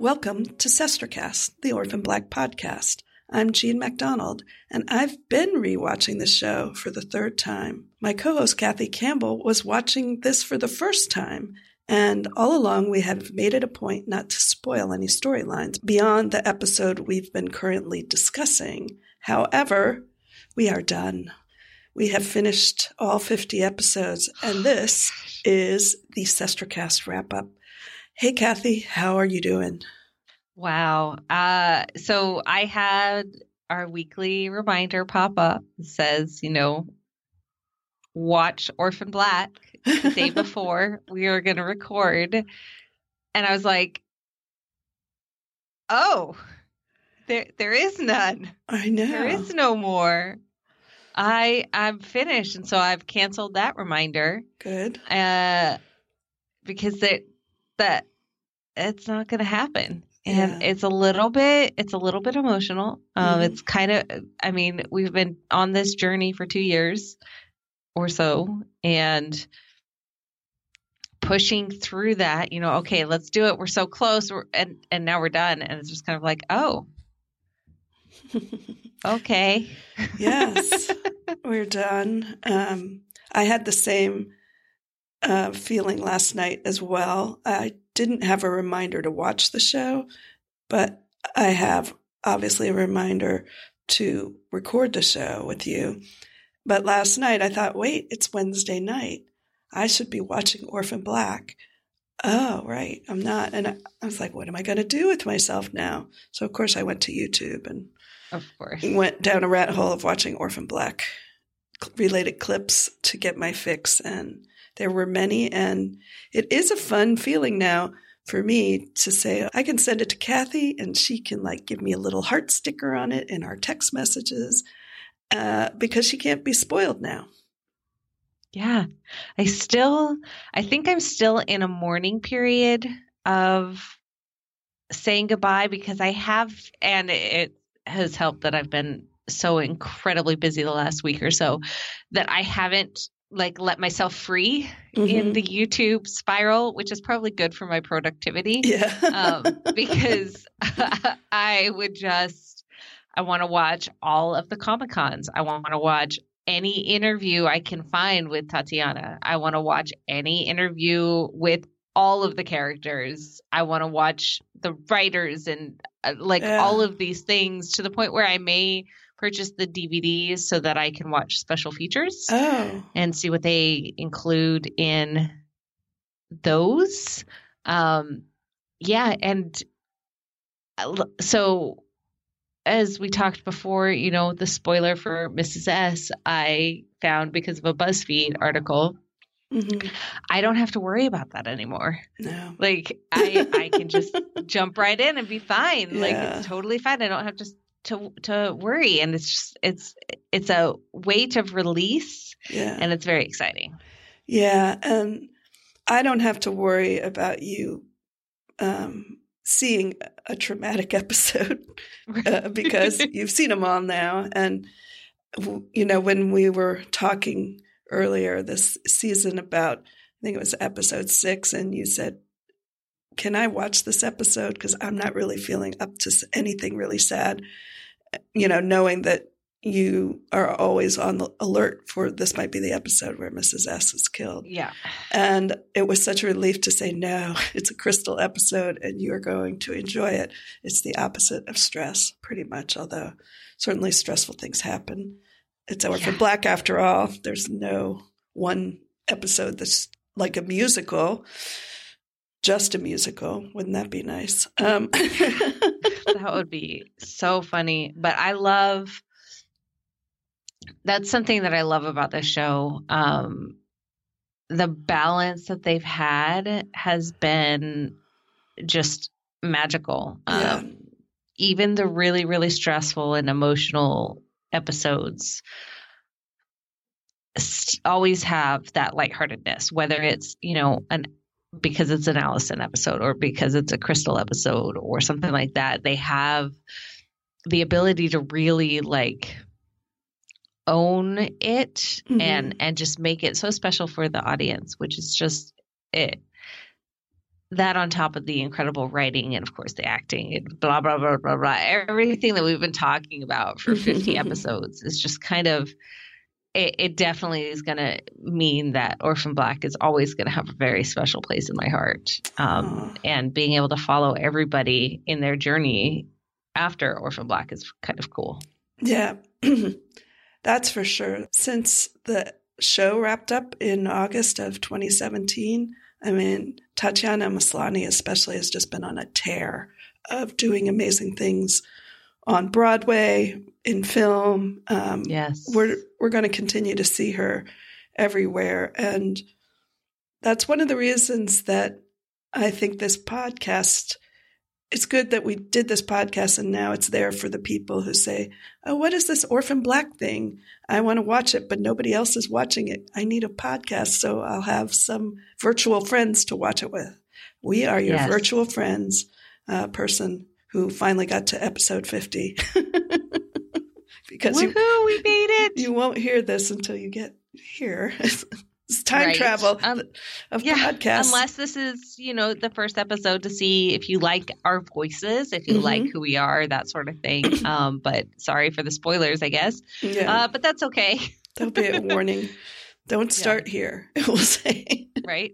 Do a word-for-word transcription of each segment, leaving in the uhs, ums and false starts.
Welcome to Sestercast, the Orphan Black podcast. I'm Jean MacDonald, and I've been rewatching the show for the third time. My co-host Kathy Campbell was watching this for the first time, and all along we have made it a point not to spoil any storylines beyond the episode we've been currently discussing. However, we are done. We have finished all fifty episodes, and this is the Sestercast wrap-up. Hey, Kathy, how are you doing? Wow. Uh, so I had our weekly reminder pop up. It says, you know, watch Orphan Black the day before we were going to record. And I was like, oh, there there is none. I know. There is no more. I, I'm finished. And so I've canceled that reminder. Good. Uh, because it, that it's not going to happen. And yeah. it's a little bit, it's a little bit emotional. Um, mm-hmm. It's kind of, I mean, we've been on this journey for two years or so, and pushing through that, you know, okay, let's do it. We're so close. We're, and, and now we're done. And it's just kind of like, oh, okay. Yes, we're done. Um, I had the same uh, feeling last night as well. I didn't have a reminder to watch the show, but I have obviously a reminder to record the show with you. But last night I thought, wait, it's Wednesday night. I should be watching Orphan Black. Oh, right. I'm not. And I, I was like, what am I going to do with myself now? So, of course, I went to YouTube and of course went down a rat hole of watching Orphan Black related clips to get my fix. And there were many, and it is a fun feeling now for me to say, I can send it to Kathy and she can like give me a little heart sticker on it in our text messages uh, because she can't be spoiled now. Yeah. I still, I think I'm still in a mourning period of saying goodbye because I have, and it has helped that I've been so incredibly busy the last week or so that I haven't like let myself free mm-hmm. in the YouTube spiral, which is probably good for my productivity. Yeah. um, because I would just, I want to watch all of the Comic-Cons. I want to watch any interview I can find with Tatiana. I want to watch any interview with all of the characters. I want to watch the writers and uh, like yeah. all of these things to the point where I may purchase the D V Ds so that I can watch special features oh. and see what they include in those. Um, yeah. And so as we talked before, you know, the spoiler for Missus S, I found because of a BuzzFeed article. Mm-hmm. I don't have to worry about that anymore. No. Like I, I can just jump right in and be fine. Yeah. Like it's totally fine. I don't have to to to worry, and it's just it's it's a weight of release, yeah, and it's very exciting. Yeah, and I don't have to worry about you um, seeing a traumatic episode uh, because you've seen them all now. And you know, when we were talking earlier this season about, I think it was episode six, and you said, can I watch this episode? Because I'm not really feeling up to anything really sad, you know, knowing that you are always on the alert for this might be the episode where Missus S is killed. Yeah. And it was such a relief to say, no, it's a Crystal episode and you're going to enjoy it. It's the opposite of stress, pretty much, although certainly stressful things happen. It's Orphan yeah. Black after all. There's no one episode that's like a musical. Just a musical. Wouldn't that be nice? Um. That would be so funny. But I love, that's something that I love about this show. Um, the balance that they've had has been just magical. Yeah. Um, even the really, really stressful and emotional episodes always have that lightheartedness, whether it's, you know, an because it's an Allison episode or because it's a Crystal episode or something like that. They have the ability to really like own it mm-hmm. and, and just make it so special for the audience, which is just it. that on top of the incredible writing and, of course, the acting and blah, blah, blah, blah, blah, everything that we've been talking about for fifty episodes is just kind of, it, it definitely is going to mean that Orphan Black is always going to have a very special place in my heart. Um, and being able to follow everybody in their journey after Orphan Black is kind of cool. Yeah, that's for sure. Since the show wrapped up in August of twenty seventeen, I mean, Tatiana Maslany especially has just been on a tear of doing amazing things on Broadway, in film. Um, yes. We're, we're going to continue to see her everywhere. And that's one of the reasons that I think this podcast, it's good that we did this podcast and now it's there for the people who say, oh, what is this Orphan Black thing? I want to watch it, but nobody else is watching it. I need a podcast, so I'll have some virtual friends to watch it with. We are your yes. virtual friends, uh, person who finally got to episode fifty. Because Woohoo, you, we made it. You won't hear this until you get here. It's time right. travel um, of yeah, podcasts. Unless this is, you know, the first episode to see if you like our voices, if you mm-hmm. like who we are, that sort of thing. Um, but sorry for the spoilers, I guess. Yeah. Uh, but that's okay. There'll be a warning. Don't start yeah. here, it will say. Right.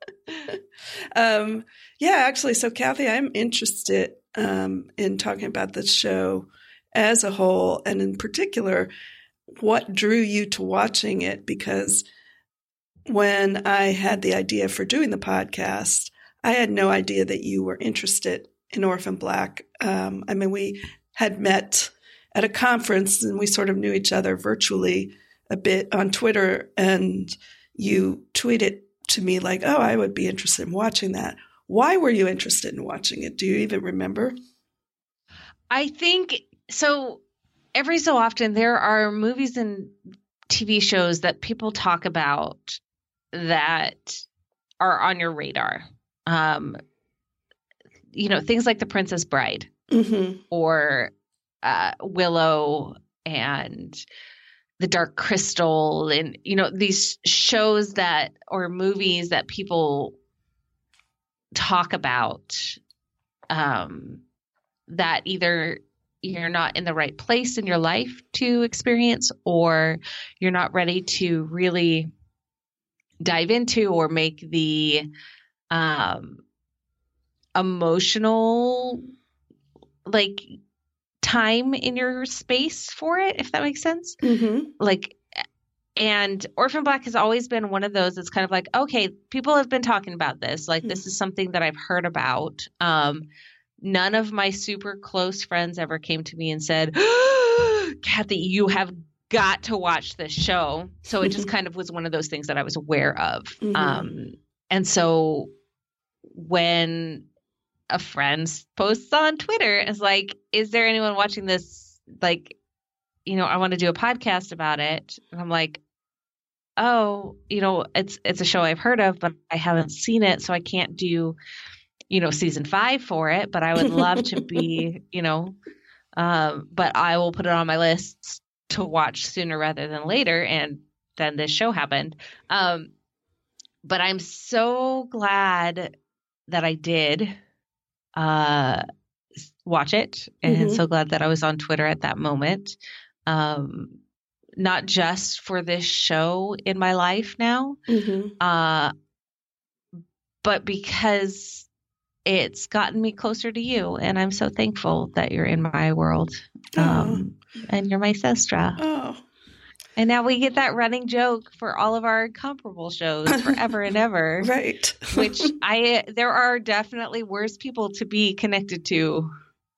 um, yeah, actually, so Kathy, I'm interested um, in talking about this show as a whole, and in particular, what drew you to watching it, because when I had the idea for doing the podcast, I had no idea that you were interested in Orphan Black. Um, I mean, we had met at a conference and we sort of knew each other virtually a bit on Twitter, and you tweeted to me like, oh, I would be interested in watching that. Why were you interested in watching it? Do you even remember? I think so. Every so often there are movies and T V shows that people talk about that are on your radar. Um, you know, things like The Princess Bride mm-hmm. or uh, Willow and The Dark Crystal, and, you know, these shows that or movies that people talk about um, that either you're not in the right place in your life to experience, or you're not ready to really dive into or make the um, emotional like time in your space for it, if that makes sense. Mm-hmm. Like, and Orphan Black has always been one of those that's kind of like, okay, people have been talking about this. Like, mm-hmm. this is something that I've heard about. Um, none of my super close friends ever came to me and said, oh, Kathy, you have got to watch this show. So it just kind of was one of those things that I was aware of. Mm-hmm. Um, and so when a friend posts on Twitter, it's like, is there anyone watching this? Like, you know, I want to do a podcast about it. And I'm like, oh, you know, it's, it's a show I've heard of, but I haven't seen it. So I can't do, you know, season five for it, but I would love to be, you know, um, but I will put it on my list to watch sooner rather than later. And then this show happened. Um, but I'm so glad that I did uh, watch it, and mm-hmm. so glad that I was on Twitter at that moment. Um, not just for this show in my life now, mm-hmm. uh, but because it's gotten me closer to you, and I'm so thankful that you're in my world. Um, oh. And you're my sestra. Oh. And now we get that running joke for all of our comparable shows forever and ever. Right. Which I, there are definitely worse people to be connected to.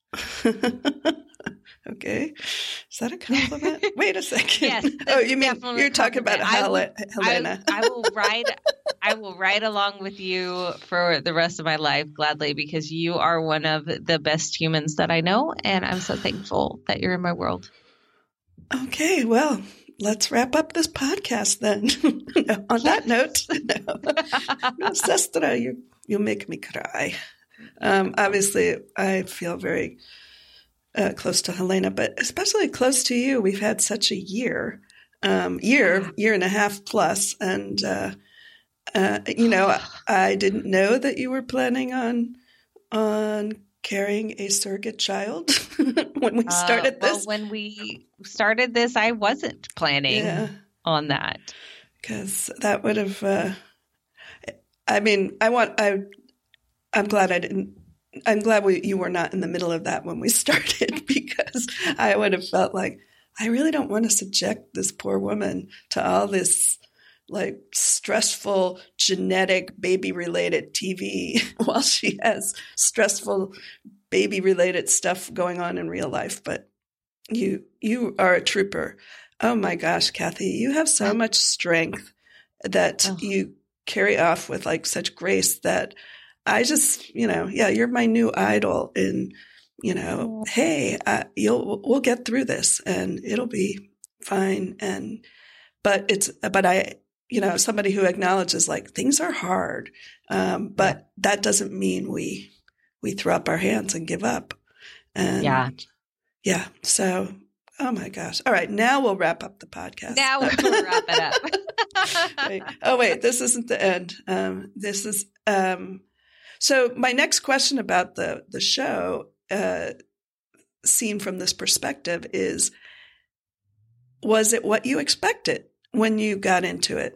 Okay. Is that a compliment? Wait a second. Yes. Oh, you mean you're talking about Hel- Helena. I, I will ride I will ride along with you for the rest of my life gladly, because you are one of the best humans that I know, and I'm so thankful that you're in my world. Okay, well, let's wrap up this podcast then. No, on that note, no, no Sestra, you you make me cry. Um, obviously, I feel very uh, close to Helena, but especially close to you. We've had such a year, um, year, year and a half plus, and uh, uh, you know, I didn't know that you were planning on on carrying a surrogate child when we started uh, well, this. When we started this, I wasn't planning Yeah. on that. Because that would have, uh, I mean, I want, I, I'm glad I didn't, I'm glad we, you were not in the middle of that when we started, because I would have felt like, I really don't want to subject this poor woman to all this like stressful genetic baby related T V while she has stressful baby related stuff going on in real life. But you, you are a trooper. Oh my gosh, Kathy, you have so much strength that Oh. you carry off with like such grace that I just, you know, yeah, you're my new idol in, you know, hey, uh, you'll, we'll get through this and it'll be fine. And, but it's, but I, you know, somebody who acknowledges like things are hard. Um, but yeah. that doesn't mean we, we throw up our hands and give up. And yeah. Yeah. So, oh my gosh. All right. Now we'll wrap up the podcast. Now we'll wrap it up. wait. Oh, wait, this isn't the end. Um, this is, um, so my next question about the, the show, uh, seen from this perspective is, was it what you expected when you got into it?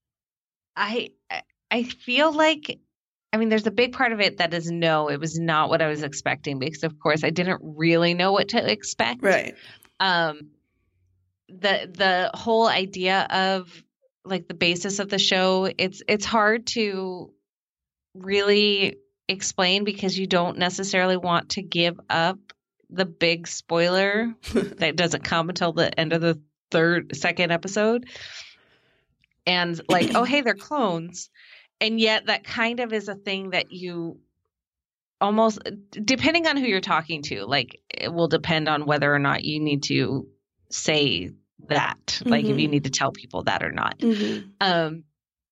I, I feel like, I mean, there's a big part of it that is no, it was not what I was expecting, because of course I didn't really know what to expect. Right. Um, the, the whole idea of like the basis of the show, it's, it's hard to really explain because you don't necessarily want to give up the big spoiler that doesn't come until the end of the third, second episode. And like, oh, hey, they're clones. And yet that kind of is a thing that you almost, depending on who you're talking to, like it will depend on whether or not you need to say that, mm-hmm. like if you need to tell people that or not. Mm-hmm. Um,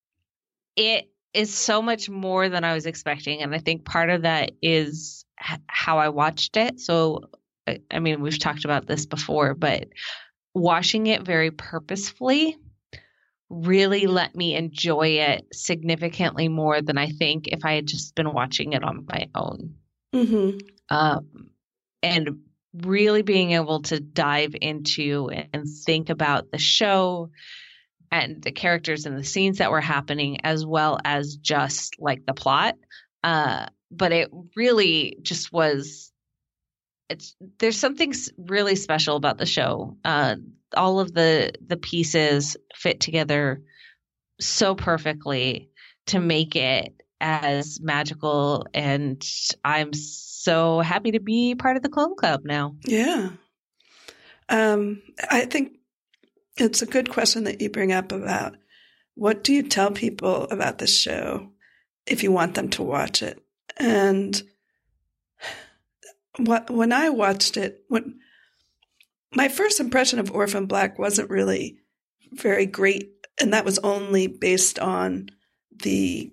it is so much more than I was expecting. And I think part of that is h- how I watched it. So, I mean, we've talked about this before, but watching it very purposefully really let me enjoy it significantly more than I think if I had just been watching it on my own. Mm-hmm. Um, and really being able to dive into and think about the show and the characters and the scenes that were happening, as well as just like the plot. Uh, but it really just was, it's, there's something really special about the show. Uh, all of the, the pieces fit together so perfectly to make it as magical. And I'm so happy to be part of the Clone Club now. Yeah. Um, I think it's a good question that you bring up about what do you tell people about this show if you want them to watch it? And what, when I watched it, when my first impression of Orphan Black wasn't really very great, and that was only based on the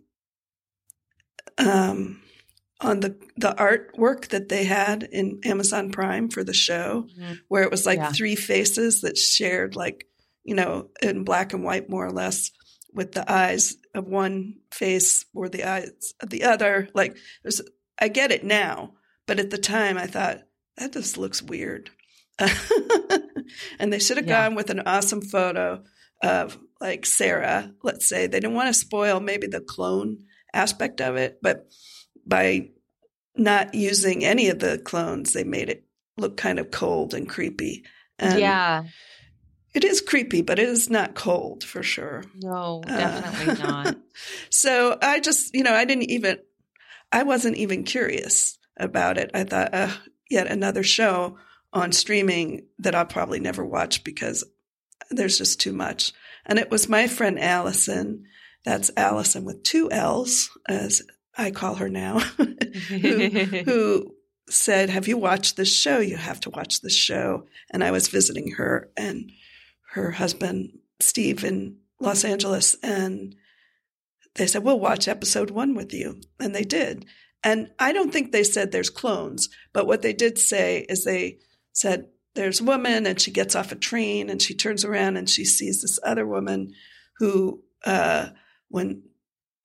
um, on the the artwork that they had in Amazon Prime for the show, mm-hmm. where it was like yeah. three faces that shared, like, you know, in black and white more or less, with the eyes of one face or the eyes of the other. Like, it was, I get it now, but at the time I thought that just looks weird. And they should have yeah. gone with an awesome photo of like Sarah, let's say. They didn't want to spoil maybe the clone aspect of it, but by not using any of the clones, they made it look kind of cold and creepy. And yeah. It is creepy, but it is not cold for sure. No, definitely uh, not. So I just, you know, I didn't even, I wasn't even curious about it. I thought, uh, yet another show on streaming that I'll probably never watch because there's just too much. And it was my friend Allison, that's Allison with two L's, as I call her now, who, who said, have you watched this show? You have to watch this show. And I was visiting her and her husband, Steve, in Los Angeles. And they said, we'll watch episode one with you. And they did. And I don't think they said there's clones, but what they did say is they said there's a woman and she gets off a train and she turns around and she sees this other woman who, uh, when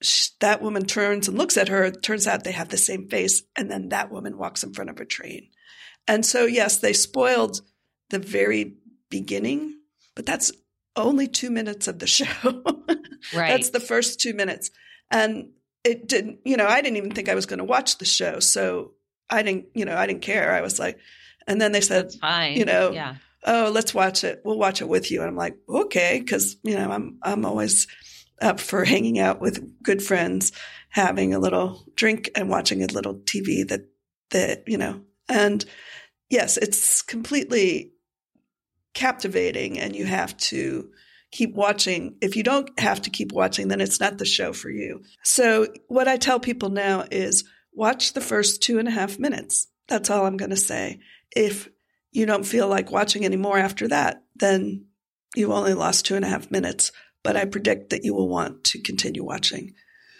sh- that woman turns and looks at her. It turns out they have the same face. And then that woman walks in front of a train. And so, yes, they spoiled the very beginning, but that's only two minutes of the show. Right. That's the first two minutes. And it didn't, you know, I didn't even think I was going to watch the show. So I didn't, you know, I didn't care. I was like, and then they said, That's fine. you know, yeah. oh, let's watch it. We'll watch it with you. And I'm like, okay. Cause you know, I'm, I'm always up for hanging out with good friends, having a little drink and watching a little T V that, that, you know, and yes, it's completely captivating and you have to keep watching. If you don't have to keep watching, then it's not the show for you. So what I tell people now is watch the first two and a half minutes. That's all I'm going to say. If you don't feel like watching any more after that, then you only lost two and a half minutes. But I predict that you will want to continue watching.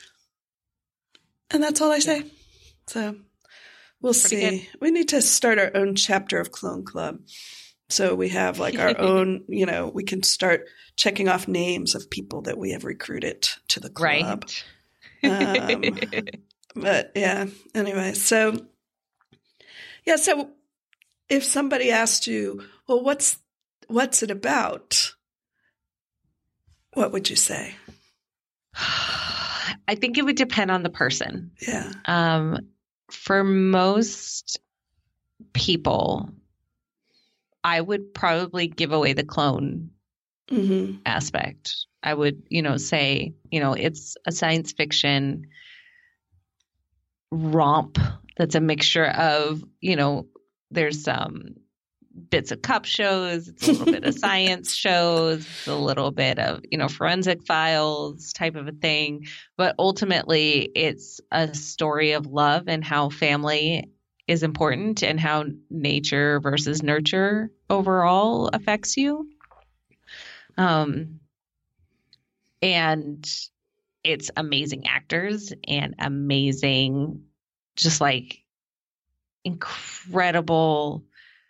And that's all I say. Yeah. So we'll Pretty see. Good. We need to start our own chapter of Clone Club. So we have like our own, you know, we can start checking off names of people that we have recruited to the club. Right. um, but yeah, anyway, so yeah, so if somebody asked you, well, what's what's it about? What would you say? I think it would depend on the person. Yeah. Um, for most people, I would probably give away the clone mm-hmm. aspect. I would, you know, say, you know, it's a science fiction romp that's a mixture of, you know, there's some bits of cup shows, it's a little bit of science shows, it's a little bit of, you know, forensic files type of a thing. But ultimately, it's a story of love and how family is important and how nature versus nurture overall affects you. Um, and it's amazing actors and amazing, just like incredible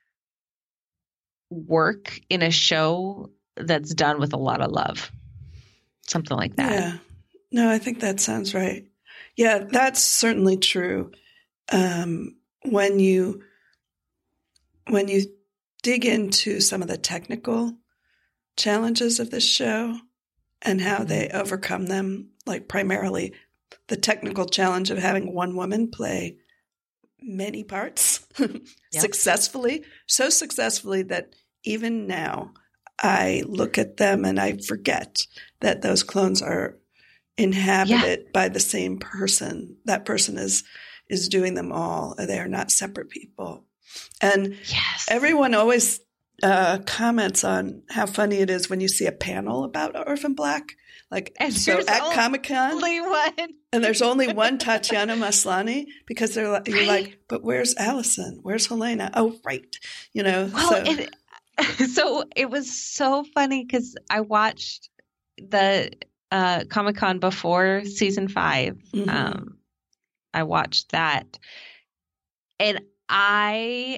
work in a show that's done with a lot of love. Something like that. Yeah. No, I think that sounds right. Yeah, that's certainly true. Um, when you when you dig into some of the technical challenges of this show and how they overcome them, like primarily the technical challenge of having one woman play many parts yep. successfully, so successfully that even now I look at them and I forget that those clones are inhabited yeah. by the same person. That person is is doing them all. They are not separate people. And yes. everyone always uh, comments on how funny it is when you see a panel about Orphan Black. Like, and so at Comic-Con, only one. and there's only one Tatiana Maslany because they're like, you're right. like, but where's Allison? Where's Helena? Oh, right. You know, well, so. It, so it was so funny because I watched the uh, Comic-Con before season five. Mm-hmm. Um, I watched that and I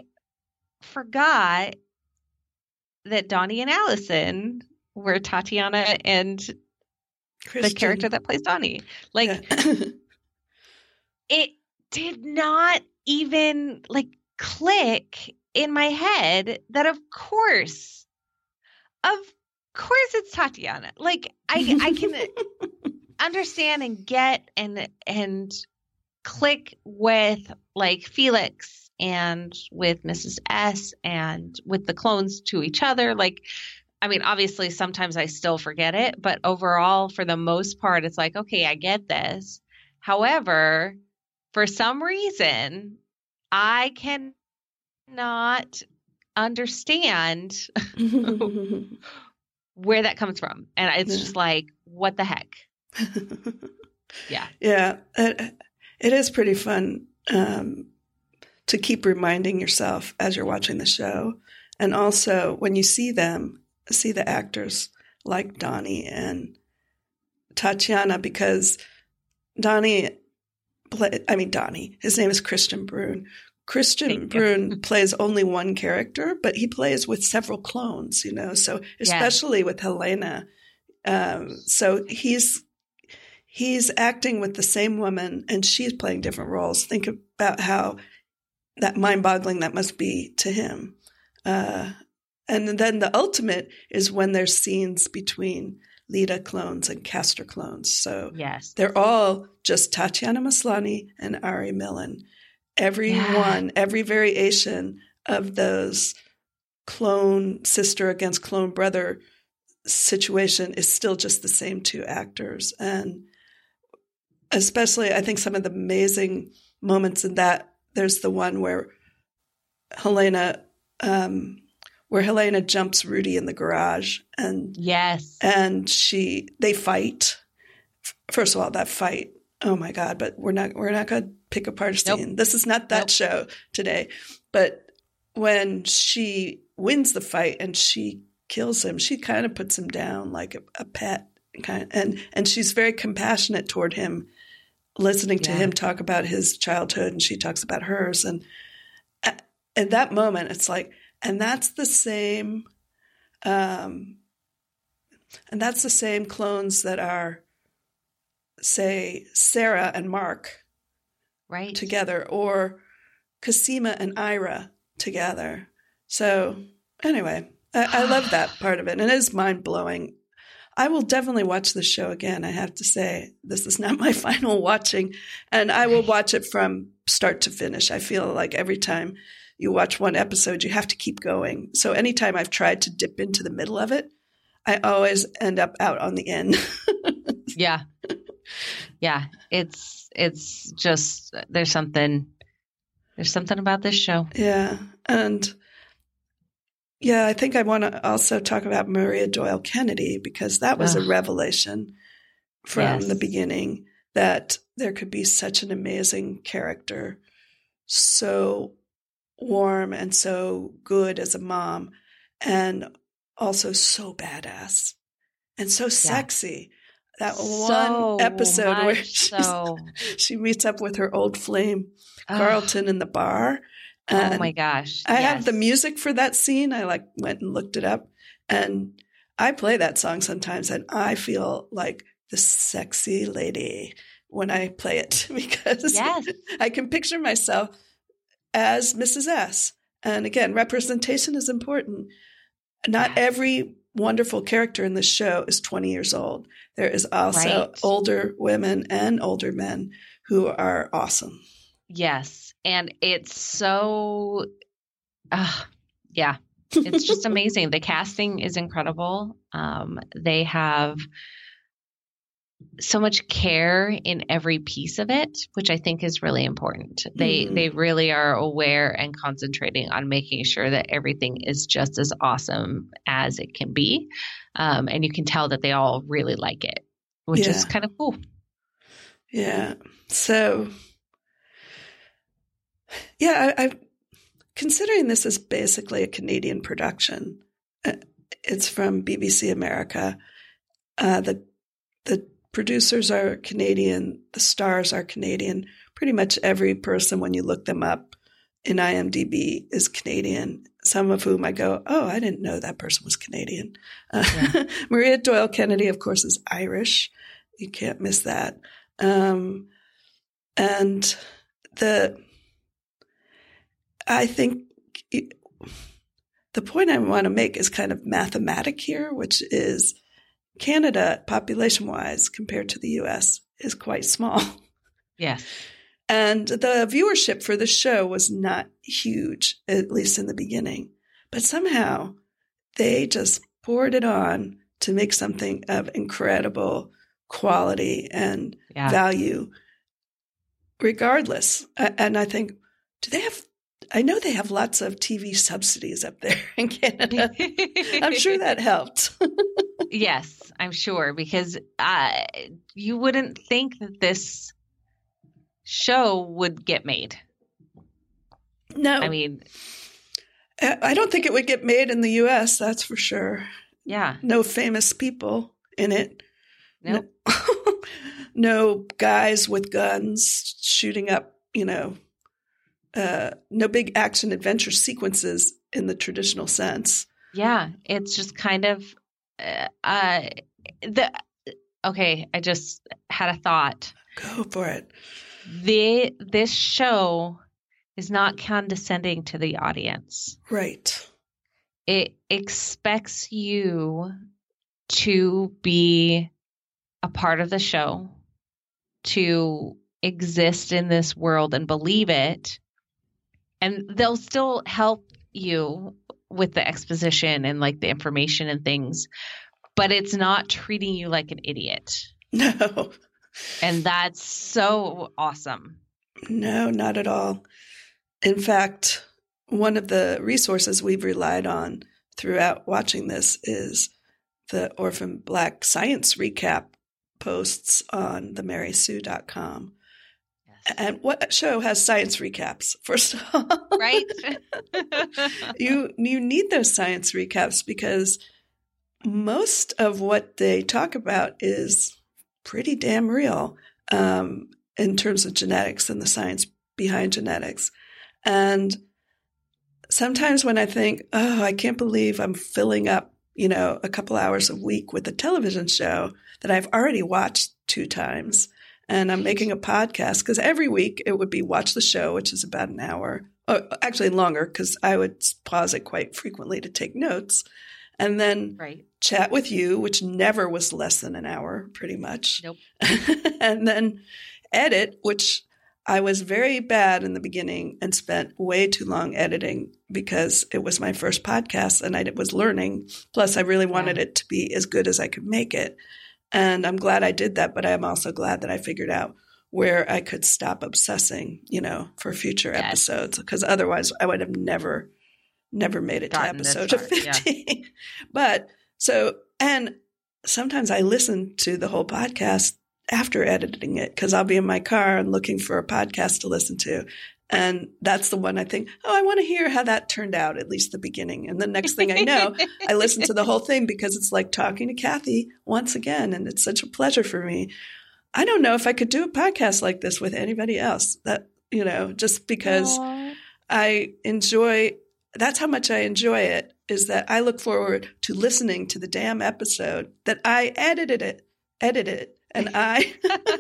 forgot that Donnie and Allison were Tatiana and Christian. The character that plays Donnie. Like yeah. it did not even like click in my head that of course, of course it's Tatiana. Like I I can understand and get and and click with like Felix and with Missus S and with the clones to each other. Like, I mean, obviously sometimes I still forget it, but overall for the most part, it's like, okay, I get this. However, for some reason, I cannot understand where that comes from. And it's yeah. just like, what the heck? Yeah. Yeah. It, it is pretty fun um, to keep reminding yourself as you're watching the show. And also when you see them, see the actors like Donnie and Tatiana, because Donnie, play, I mean, Donnie, his name is Christian Brune. Christian Brune plays only one character, but he plays with several clones, you know, so especially yes. with Helena. Um, so he's, he's acting with the same woman and she's playing different roles. Think about how that mind-boggling that must be to him. Uh, and then the ultimate is when there's scenes between Leda clones and Castor clones. So yes, they're all just Tatiana Maslany and Ari Millen. Every Yeah. one, every variation of those clone sister against clone brother situation is still just the same two actors. And especially, I think some of the amazing moments in that, there's the one where Helena, um, where Helena jumps Rudy in the garage, and yes, and she they fight. First of all, that fight, oh my God! But we're not we're not going to pick apart a scene. Nope. This is not that Nope. show today. But when she wins the fight and she kills him, she kind of puts him down like a, a pet, kind of, and and she's very compassionate toward him, listening to Yeah. him talk about his childhood, and she talks about hers. And at, at that moment, it's like, and that's the same, um, and that's the same clones that are, say, Sarah and Mark right. together, or Cosima and Ira together. So anyway, I, I love that part of it, and it is mind blowing. I will definitely watch the show again. I have to say, this is not my final watching, and I will watch it from start to finish. I feel like every time you watch one episode, you have to keep going. So anytime I've tried to dip into the middle of it, I always end up out on the end. Yeah. Yeah. It's, it's just, there's something, there's something about this show. Yeah. And yeah, I think I want to also talk about Maria Doyle Kennedy, because that was Ugh. a revelation from Yes. the beginning that there could be such an amazing character, so warm and so good as a mom, and also so badass and so sexy. That So one episode where much she's, so. she meets up with her old flame, Ugh. Carlton, in the bar. Oh And my gosh. I yes. have the music for that scene. I like went and looked it up, and I play that song sometimes, and I feel like the sexy lady when I play it, because Yes. I can picture myself as Missus S. And again, representation is important. Not Yes. every wonderful character in this show is twenty years old. There is also Right. older women and older men who are awesome. Yes. And it's so, uh, yeah, it's just amazing. The casting is incredible. Um, they have so much care in every piece of it, which I think is really important. They Mhm. they really are aware and concentrating on making sure that everything is just as awesome as it can be. Um, and you can tell that they all really like it, which is Yeah. kind of cool. Yeah. So, yeah, I, I considering this is basically a Canadian production. uh, It's from B B C America. Uh, the the producers are Canadian. The stars are Canadian. Pretty much every person, when you look them up in I M D B, is Canadian. Some of whom I go, oh, I didn't know that person was Canadian. Uh, Yeah. Maria Doyle Kennedy, of course, is Irish. You can't miss that. Um, and the, I think it, the point I want to make is kind of mathematic here, which is Canada, population-wise, compared to the U S, is quite small. Yes. And the viewership for the show was not huge, at least in the beginning. But somehow they just poured it on to make something of incredible quality and Yeah. value regardless. And I think, do they have, I know they have lots of T V subsidies up there in Canada. I'm sure that helped. Yes, I'm sure, because uh, you wouldn't think that this show would get made. No, I mean, I don't think it would get made in the U S, that's for sure. yeah. No famous people in it. Nope. No, no guys with guns shooting up, you know, uh, no big action adventure sequences in the traditional sense. Yeah, it's just kind of uh, uh the okay, I just had a thought. Go for it. The this show is not condescending to the audience. Right. It expects you to be a part of the show, to exist in this world and believe it. And they'll still help you with the exposition and like the information and things, but it's not treating you like an idiot. No. And that's so awesome. No, not at all. In fact, one of the resources we've relied on throughout watching this is the Orphan Black Science Recap posts on the mary sue dot com. Yes. And what show has science recaps, first of all? Right. you you need those science recaps because most of what they talk about is pretty damn real um, in terms of genetics and the science behind genetics. And sometimes when I think, oh, I can't believe I'm filling up, you know, a couple hours a week with a television show that I've already watched two times, and I'm making a podcast, because every week it would be watch the show, which is about an hour, or actually longer, because I would pause it quite frequently to take notes, and then right. chat with you, which never was less than an hour, pretty much. Nope. And then edit, which I was very bad in the beginning and spent way too long editing because it was my first podcast and I was learning. Plus, I really wanted yeah. it to be as good as I could make it. And I'm glad I did that, but I'm also glad that I figured out where I could stop obsessing, you know, for future yes. episodes, because otherwise I would have never, never made it Gotten to episode fifty. Yeah. But so, and sometimes I listen to the whole podcast after editing it, because I'll be in my car and looking for a podcast to listen to. And that's the one I think, oh, I want to hear how that turned out, at least the beginning. And the next thing I know, I listen to the whole thing because it's like talking to Kathy once again. And it's such a pleasure for me. I don't know if I could do a podcast like this with anybody else, that, you know, just because Aww. I enjoy, that's how much I enjoy it, is that I look forward to listening to the damn episode that I edited it, edited it. And I,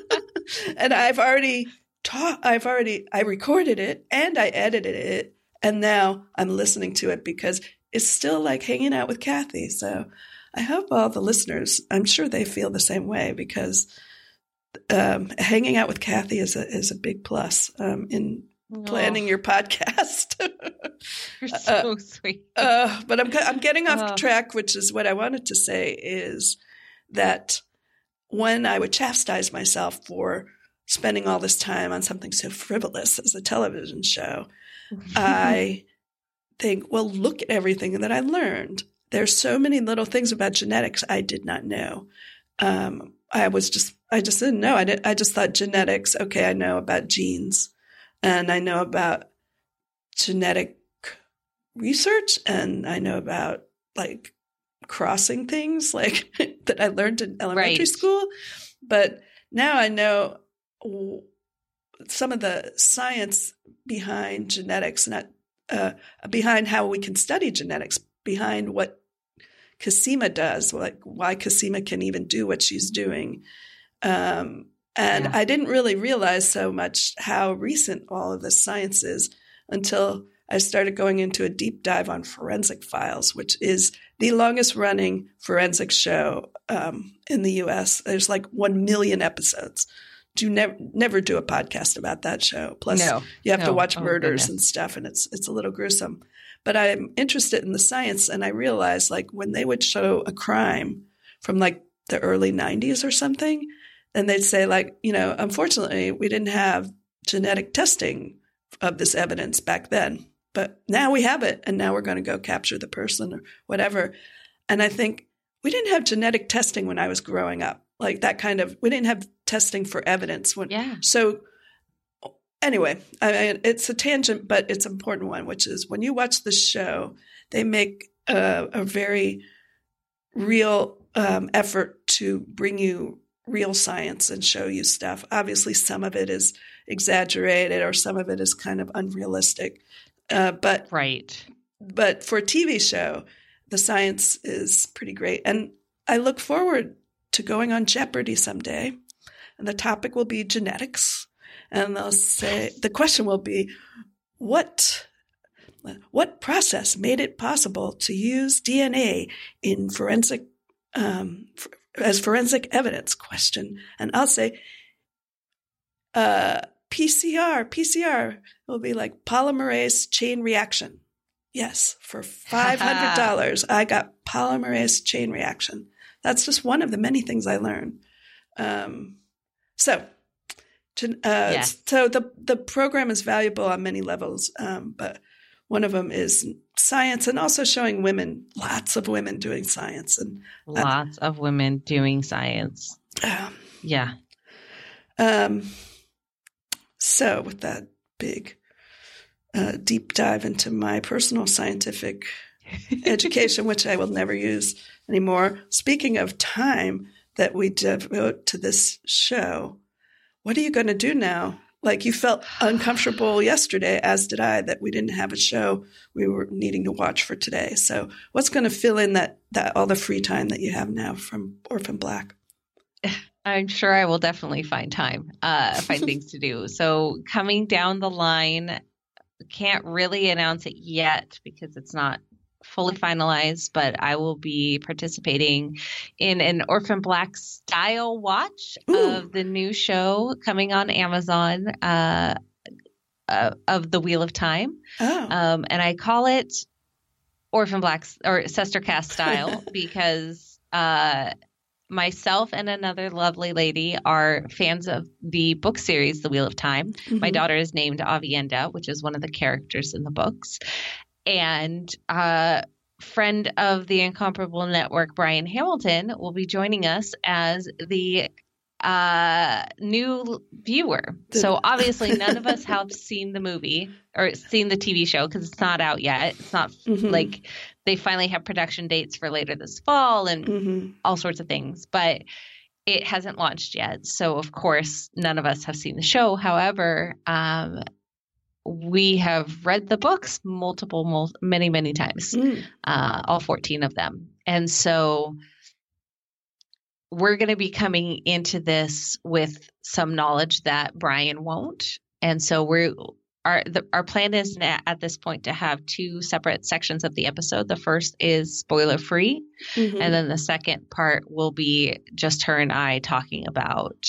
and I've already taught, I've already, I recorded it and I edited it. And now I'm listening to it because it's still like hanging out with Kathy. So I hope all the listeners, I'm sure they feel the same way, because um, hanging out with Kathy is a, is a big plus um, in planning oh. your podcast. You're so uh, sweet. Uh, but I'm, I'm getting off oh. track, which is what I wanted to say, is that when I would chastise myself for spending all this time on something so frivolous as a television show, I think, well, look at everything that I learned. There's so many little things about genetics I did not know. Um, I was just, I just didn't know. I, did, I just thought genetics, okay, I know about genes and I know about genetic research and I know about like crossing things like that I learned in elementary right. school. But now I know some of the science behind genetics, not uh, behind how we can study genetics, behind what Cosima does, like why Cosima can even do what she's doing. Um, and yeah. I didn't really realize so much how recent all of this science is until I started going into a deep dive on Forensic Files, which is the longest running forensic show um, in the U S. There's like one million episodes. Do never never do a podcast about that show. Plus, no, you have no. to watch oh, murders goodness. and stuff, and it's it's a little gruesome. But I'm interested in the science, and I realized like when they would show a crime from like the early nineties or something, and they'd say like, you know, unfortunately, we didn't have genetic testing of this evidence back then. But now we have it, and now we're going to go capture the person or whatever. And I think we didn't have genetic testing when I was growing up, like that kind of, we didn't have testing for evidence. When, yeah. So anyway, I mean, it's a tangent, but it's an important one, which is when you watch the show, they make a, a very real um, effort to bring you real science and show you stuff. Obviously, some of it is exaggerated or some of it is kind of unrealistic. Uh, but right. But for a T V show, the science is pretty great. And I look forward to going on Jeopardy someday, and the topic will be genetics. And they'll say, the question will be, what, what process made it possible to use D N A in forensic, um, as forensic evidence? Question. And I'll say, uh, P C R, P C R will be like polymerase chain reaction. Yes, for five hundred dollars, I got polymerase chain reaction. That's just one of the many things I learned. Um, so, to, uh, yeah. so the the program is valuable on many levels, um, but one of them is science, and also showing women, lots of women doing science, and lots uh, of women doing science. Um, yeah. Um. So, with that big uh, deep dive into my personal scientific education, which I will never use anymore. Speaking of time that we devote to this show, what are you going to do now? Like, you felt uncomfortable yesterday, as did I, that we didn't have a show we were needing to watch for today. So what's going to fill in that, that all the free time that you have now from Orphan Black? I'm sure I will definitely find time, uh, find things to do. So coming down the line, can't really announce it yet because it's not fully finalized, but I will be participating in an Orphan Black style watch Ooh. Of the new show coming on Amazon uh, uh, of The Wheel of Time. Oh. Um, and I call it Orphan Black or Sestercast style because uh, myself and another lovely lady are fans of the book series, The Wheel of Time. Mm-hmm. My daughter is named Avienda, which is one of the characters in the books. And a uh, friend of the Incomparable Network, Brian Hamilton, will be joining us as the uh, new viewer. So obviously none of us have seen the movie or seen the T V show because it's not out yet. It's not mm-hmm. like they finally have production dates for later this fall and mm-hmm. all sorts of things. But it hasn't launched yet. So, of course, none of us have seen the show. However, um, we have read the books multiple, mul- many, many times, mm. uh, all fourteen of them. And so we're going to be coming into this with some knowledge that Brian won't. And so we're our the, our plan is at this point to have two separate sections of the episode. The first is spoiler free. Mm-hmm. And then the second part will be just her and I talking about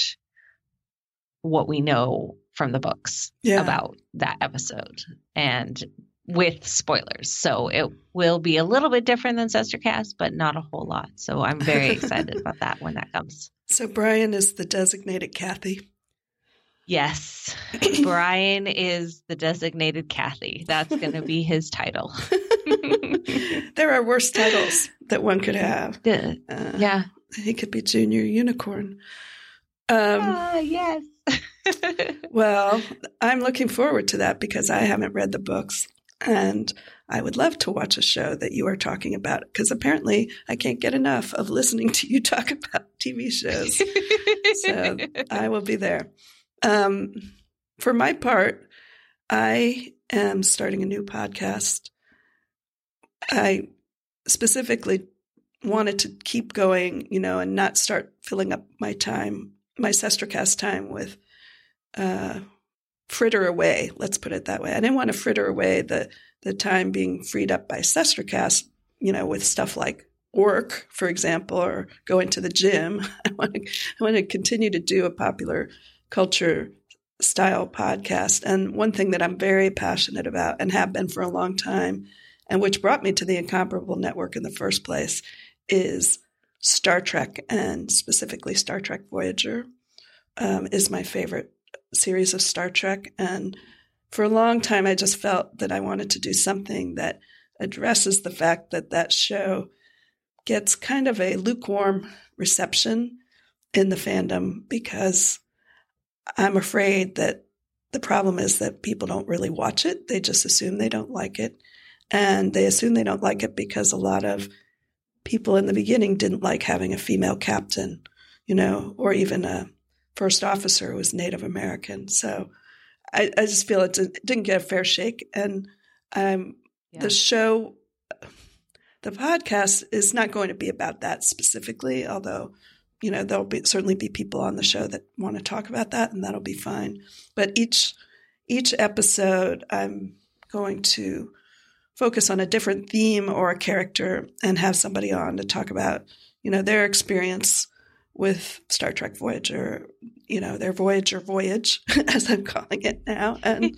what we know from the books yeah. about that episode and with spoilers. So it will be a little bit different than Sestercast, but not a whole lot. So I'm very excited about that when that comes. So Brian is the designated Kathy. Yes. Brian is the designated Kathy. That's going to be his title. There are worse titles that one could have. Uh, yeah. He could be Junior Unicorn. Um, ah, yes. Well, I'm looking forward to that because I haven't read the books, and I would love to watch a show that you are talking about because apparently I can't get enough of listening to you talk about T V shows. So I will be there. Um, for my part, I am starting a new podcast. I specifically wanted to keep going, you know, and not start filling up my time, my Sestercast time with uh, fritter away. Let's put it that way. I didn't want to fritter away the the time being freed up by Sestercast, you know, with stuff like work, for example, or going to the gym. I want to, I want to continue to do a popular culture style podcast. And one thing that I'm very passionate about and have been for a long time, and which brought me to the Incomparable Network in the first place, is Star Trek, and specifically Star Trek Voyager um, is my favorite series of Star Trek. And for a long time, I just felt that I wanted to do something that addresses the fact that that show gets kind of a lukewarm reception in the fandom because I'm afraid that the problem is that people don't really watch it. They just assume they don't like it. And they assume they don't like it because a lot of people in the beginning didn't like having a female captain, you know, or even a first officer who was Native American. So I, I just feel it didn't get a fair shake. And um, yeah. the show, the podcast is not going to be about that specifically, although you know, there'll be certainly be people on the show that want to talk about that, and that'll be fine. But each each episode, I'm going to focus on a different theme or a character and have somebody on to talk about, you know, their experience with Star Trek Voyager, you know, their Voyager voyage, as I'm calling it now. And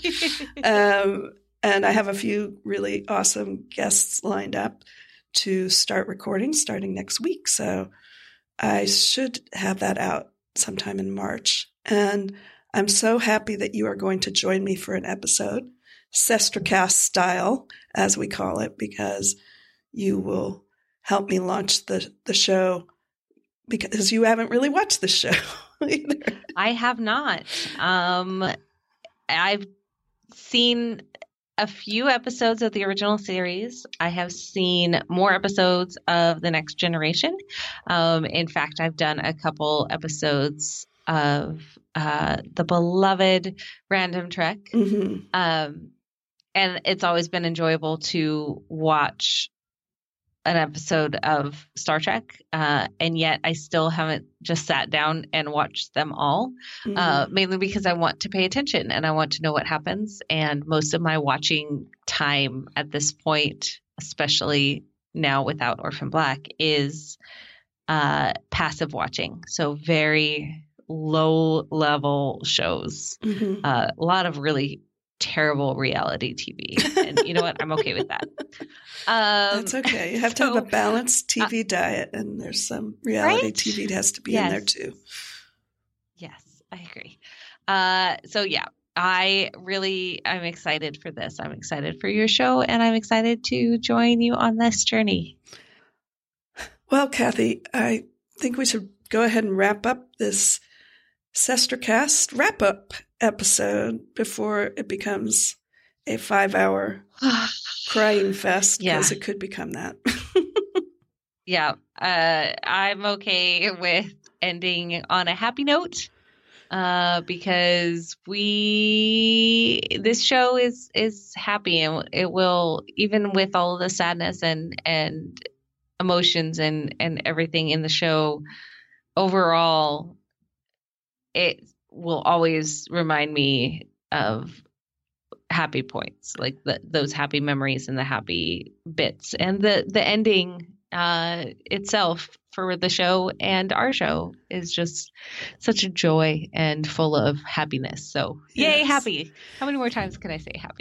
um, and I have a few really awesome guests lined up to start recording starting next week. So I should have that out sometime in March. And I'm so happy that you are going to join me for an episode, Sestracast style, as we call it, because you will help me launch the, the show, because you haven't really watched the show either. I have not. Um, I've seen a few episodes of the original series. I have seen more episodes of The Next Generation. Um, in fact, I've done a couple episodes of uh, the beloved Random Trek. Mm-hmm. Um, and it's always been enjoyable to watch an episode of Star Trek. Uh, and yet I still haven't just sat down and watched them all, Mm-hmm. uh, mainly because I want to pay attention and I want to know what happens. And most of my watching time at this point, especially now without Orphan Black, is uh, passive watching. So very low level shows, Mm-hmm. uh, a lot of really terrible reality T V. And you know what? I'm okay with that. Um, That's okay. You have so, to have a balanced T V uh, diet, and there's some reality right? T V that has to be yes. in there too. Yes, I agree. Uh, so yeah, I really, I'm excited for this. I'm excited for your show, and I'm excited to join you on this journey. Well, Kathy, I think we should go ahead and wrap up this Sestracast wrap-up episode before it becomes a five-hour crying fest, because yeah. it could become that. yeah, uh, I'm okay with ending on a happy note, uh, because we this show is is happy, and it will, even with all of the sadness and and emotions and and everything in the show, overall, it will always remind me of happy points, like the, those happy memories and the happy bits, and the the ending uh, itself for the show and our show is just such a joy and full of happiness. So yay, yes. happy. How many more times can I say happy?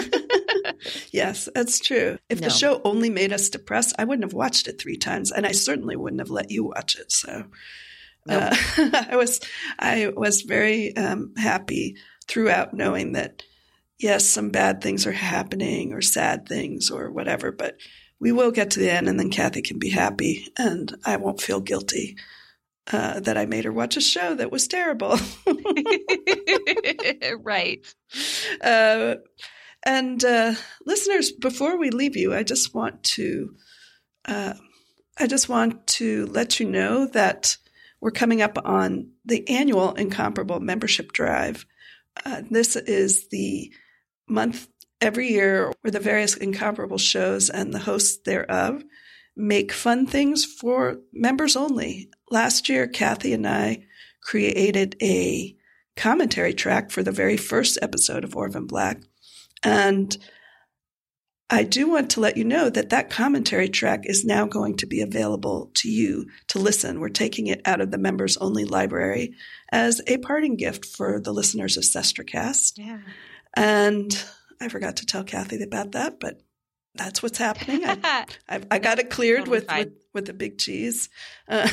Yes, that's true. If no. the show only made us depressed, I wouldn't have watched it three times, and I certainly wouldn't have let you watch it. So nope. uh, I was I was very um, happy throughout, knowing that yes, some bad things are happening or sad things or whatever, but we will get to the end, and then Kathy can be happy, and I won't feel guilty uh, that I made her watch a show that was terrible. Right. Uh, and uh, listeners, before we leave you, I just want to uh, I just want to let you know that we're coming up on the annual Incomparable membership drive. Uh, this is the month every year where the various Incomparable shows and the hosts thereof make fun things for members only. Last year, Kathy and I created a commentary track for the very first episode of Orphan Black. And I do want to let you know that that commentary track is now going to be available to you to listen. We're taking it out of the members only library as a parting gift for the listeners of Sestracast. Yeah. And I forgot to tell Kathy about that, but that's what's happening. I, I, I got it cleared totally with, with, with the big cheese. Uh,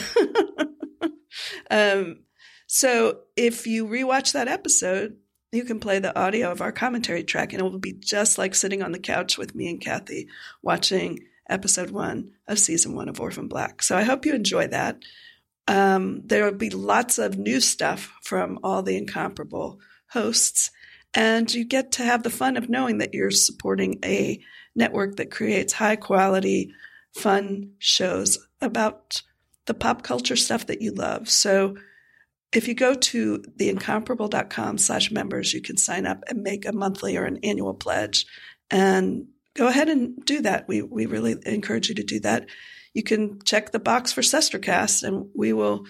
um, so if you rewatch that episode, you can play the audio of our commentary track, and it will be just like sitting on the couch with me and Kathy watching episode one of season one of Orphan Black. So I hope you enjoy that. Um, there will be lots of new stuff from all the Incomparable hosts, and you get to have the fun of knowing that you're supporting a network that creates high quality, fun shows about the pop culture stuff that you love. So if you go to theincomparable.com slash members, you can sign up and make a monthly or an annual pledge, and go ahead and do that. We we really encourage you to do that. You can check the box for Sestracast, and we will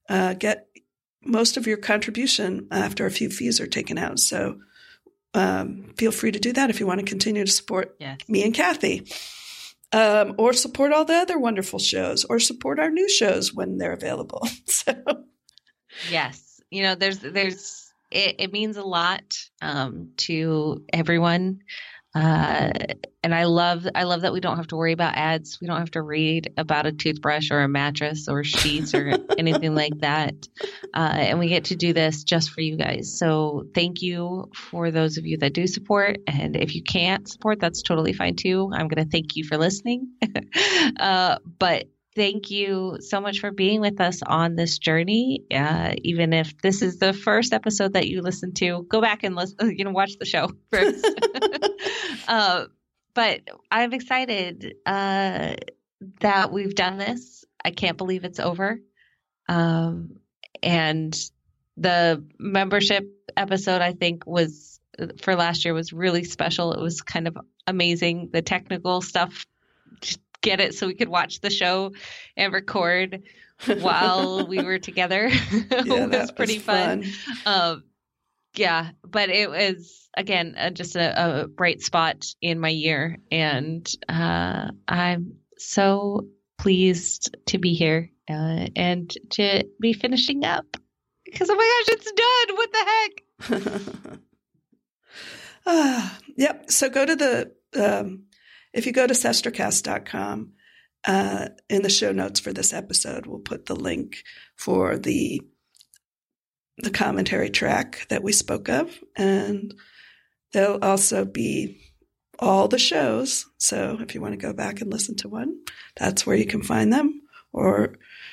uh, get most of your contribution after a few fees are taken out. So um, feel free to do that if you want to continue to support yes. me and Kathy. Um, or support all the other wonderful shows, or support our new shows when they're available. So, yes, you know, there's, there's, it, it means a lot um, to everyone, uh, and I love, I love that we don't have to worry about ads. We don't have to read about a toothbrush or a mattress or sheets or anything like that, uh, and we get to do this just for you guys. So, thank you for those of you that do support, and if you can't support, that's totally fine too. I'm going to thank you for listening, uh, but. Thank you so much for being with us on this journey. Uh, even if this is the first episode that you listen to, go back and listen, you know, watch the show first. uh, but I'm excited uh, that we've done this. I can't believe it's over. Um, and the membership episode, I think, was for last year was really special. It was kind of amazing. The technical stuff. Just get it so we could watch the show and record while we were together. It yeah, was that pretty was fun. fun. Um, yeah, but it was, again, uh, just a, a bright spot in my year. And uh, I'm so pleased to be here uh, and to be finishing up because, oh my gosh, it's done. What the heck? uh, yep. So go to the... Um, If you go to sestercast dot com, uh, in the show notes for this episode, we'll put the link for the the commentary track that we spoke of, and there'll also be all the shows. So if you want to go back and listen to one, that's where you can find them. Or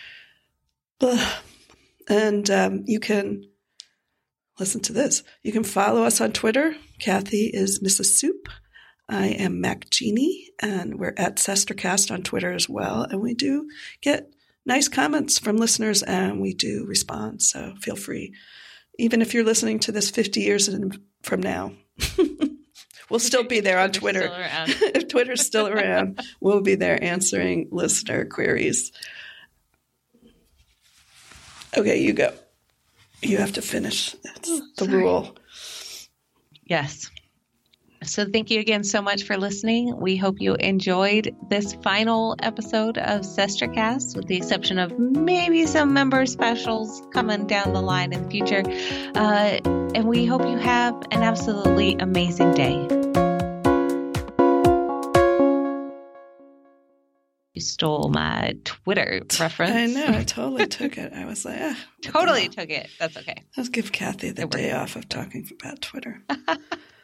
and um, you can listen to this. You can follow us on Twitter. Kathy is Missus Soup. I am Mac Genie, and we're at Sestercast on Twitter as well. And we do get nice comments from listeners, and we do respond. So feel free. Even if you're listening to this fifty years from now, we'll still be there on Twitter. If Twitter's still around, we'll be there answering listener queries. Okay, you go. You have to finish. That's the Sorry. rule. Yes. So thank you again so much for listening. We hope you enjoyed this final episode of Sestercast, with the exception of maybe some member specials coming down the line in the future. Uh, and we hope you have an absolutely amazing day. You stole my Twitter reference. I know. I totally took it. I was like, ah, totally took it. That's okay. Let's give Kathy the It day worked. off of talking about Twitter.